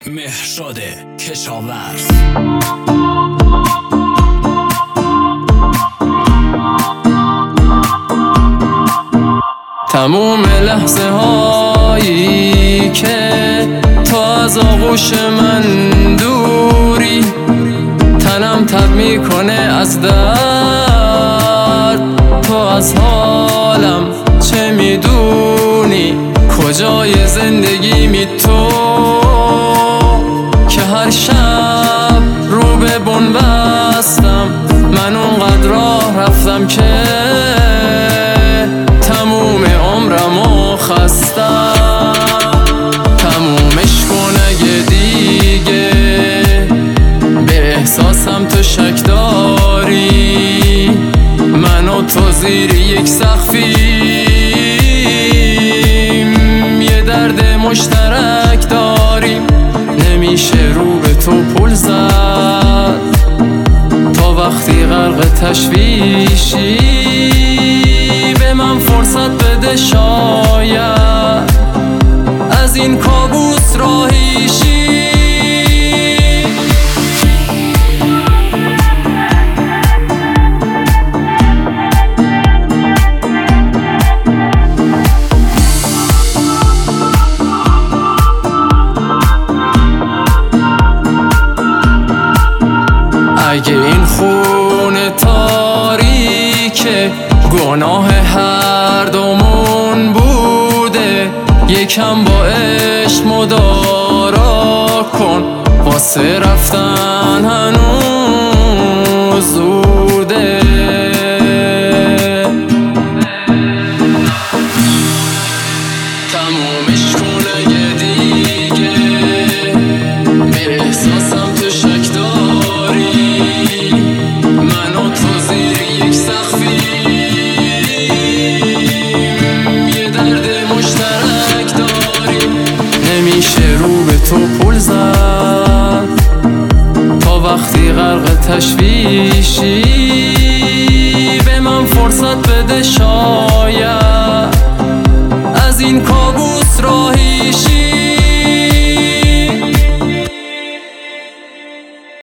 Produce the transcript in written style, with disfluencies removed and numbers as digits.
مهرشاد کشاورز. تموم لحظه هایی که تو از آغوش من دوری، تنم تب میکنه از درد. تو از حالم چه میدونی؟ کجای زندگی می تو که هر شب رو به بن بستم؟ من اونقدر راه رفتم که تموم عمرمو خستم. تمومش کن اگه دیگه به احساسم تو شک داری. من و تو زیر یک سقفیم، یه درد مشترک داریم. نمیشه رو به تو پل زد تا وقتی غرق تشویشی. به من فرصت بده شاید از این کابوس راهی شی. اگه این خونه تاریکه گناه هر دومون بوده، یکم با عشق مدارا کن، واسه رفتن هنوز زوده. تمومش کن اگه دیگه به احساسم تو شک داری. من و تو زیر یک سقفیم، یه درد مشترک داریم. نمیشه رو به تو پل زد تا وقتی غرق تشویشی. به من فرصت بده شاید